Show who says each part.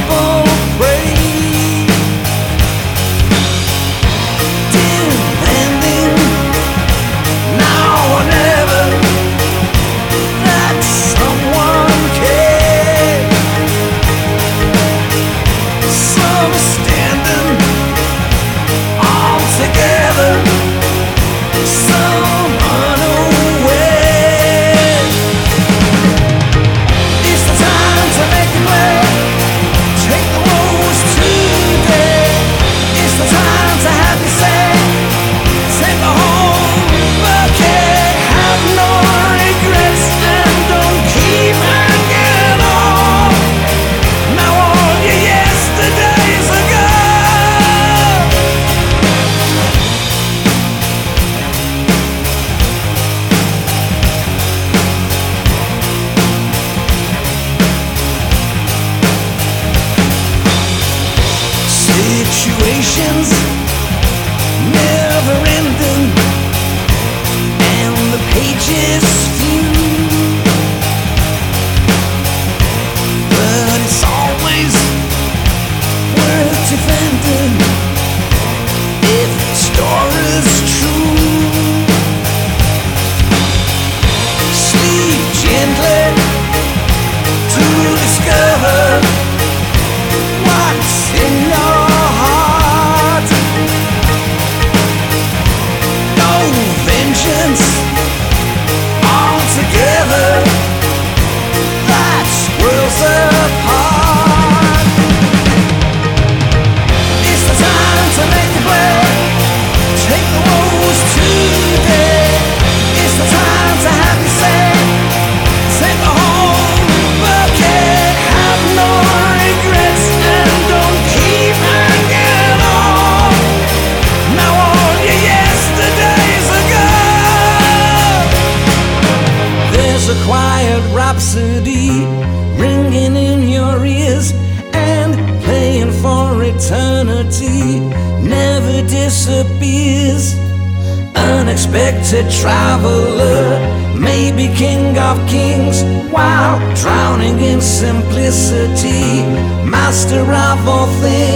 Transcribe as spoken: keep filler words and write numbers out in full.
Speaker 1: people pray. Demanding now or never that someone cares. Some are standing all together, some unaware. It's the time to make it play. Take the roads today. It's the time to have you say, take the whole bucket. Have no regrets and don't keep hanging on. Now all your yesterdays are gone. Situations never ending, and the pages few, but it's always worth defending if the story's true. Sleep gently to discover what's in your heart. No vengeance altogether, that's worlds apart. It's the time to make it play. Take the roads today. It's the time to have you say, take the whole bucket. Have no regrets and don't keep hanging on. Now all your yesterdays are gone. There's a quiet rhapsody ringing in your ears and playing for eternity, never disappears. Unexpected traveler, maybe king of kings, while drowning in simplicity, master of all things.